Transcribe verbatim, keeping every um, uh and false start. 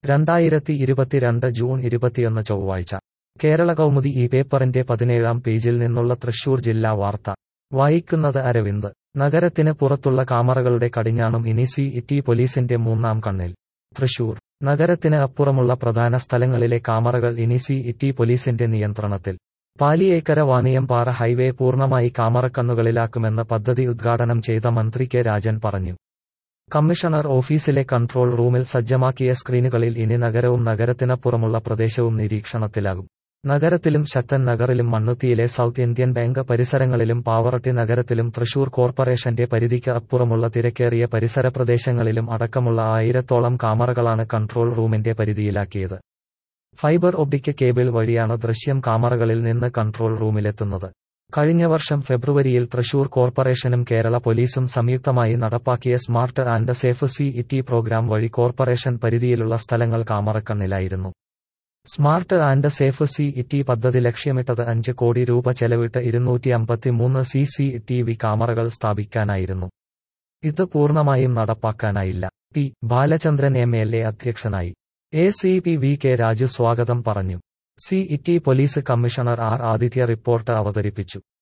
രണ്ടായിരത്തി ഇരുപത്തിരണ്ട് ജൂൺ ഇരുപത്തിയൊന്ന് ചൊവ്വാഴ്ച കേരള കൗമുദി ഈ പേപ്പറിന്റെ പതിനേഴാം പേജിൽ നിന്നുള്ള തൃശൂർ ജില്ലാ വാർത്ത വായിക്കുന്നത് അരവിന്ദ്. നഗരത്തിന് പുറത്തുള്ള കാമറകളുടെ കടിഞ്ഞാണും ഇനി സി ടി പോലീസിന്റെ മൂന്നാം കണ്ണിൽ. തൃശൂർ നഗരത്തിന് അപ്പുറമുള്ള പ്രധാന സ്ഥലങ്ങളിലെ കാമറകൾ ഇനി സി ടി പോലീസിന്റെ നിയന്ത്രണത്തിൽ. പാലിയേക്കര വാണിയംപാറ ഹൈവേ പൂർണ്ണമായി കാമറക്കണ്ണുകളിലാക്കുമെന്ന് പദ്ധതി ഉദ്ഘാടനം ചെയ്ത മന്ത്രി കെ രാജൻ പറഞ്ഞു. കമ്മീഷണർ ഓഫീസിലെ കൺട്രോൾ റൂമിൽ സജ്ജമാക്കിയ സ്ക്രീനുകളിൽ ഇനി നഗരവും നഗരത്തിനപ്പുറമുള്ള പ്രദേശവും നിരീക്ഷണത്തിലാകും. നഗരത്തിലും ശക്തൻ നഗറിലും മണ്ണുത്തിയിലെ സൗത്ത് ഇന്ത്യൻ ബാങ്ക് പരിസരങ്ങളിലും പാവറട്ടി നഗരത്തിലും തൃശൂർ കോർപ്പറേഷന്റെ പരിധിക്ക് അപ്പുറമുള്ള തിരക്കേറിയ പരിസര പ്രദേശങ്ങളിലും അടക്കമുള്ള ആയിരത്തോളം കാമറകളാണ് കൺട്രോൾ റൂമിന്റെ പരിധിയിലാക്കിയത്. ഫൈബർ ഒപ്റ്റിക് കേബിൾ വഴിയാണ് ദൃശ്യം കാമറകളിൽ നിന്ന് കൺട്രോൾ റൂമിലെത്തുന്നത്. കഴിഞ്ഞ വർഷം ഫെബ്രുവരിയിൽ തൃശൂർ കോർപ്പറേഷനും കേരള പോലീസും സംയുക്തമായി നടപ്പാക്കിയ smart and safe C T program വഴി കോർപ്പറേഷൻ പരിധിയിലുള്ള സ്ഥലങ്ങൾ കാമറക്കണ്ണിലായിരുന്നു. Smart and safe C T പദ്ധതി ലക്ഷ്യമിട്ടത് അഞ്ച് കോടി രൂപ ചെലവിട്ട് ഇരുന്നൂറ്റി അമ്പത്തിമൂന്ന് സി സി ടി വി കാമറകൾ സ്ഥാപിക്കാനായിരുന്നു. ഇത് പൂർണ്ണമായും നടപ്പാക്കാനായില്ല. T Balachandran M L A അധ്യക്ഷനായി. A C P V K Raju സ്വാഗതം പറഞ്ഞു. C T police commissioner R Aditya report അവതരിപ്പിച്ചു.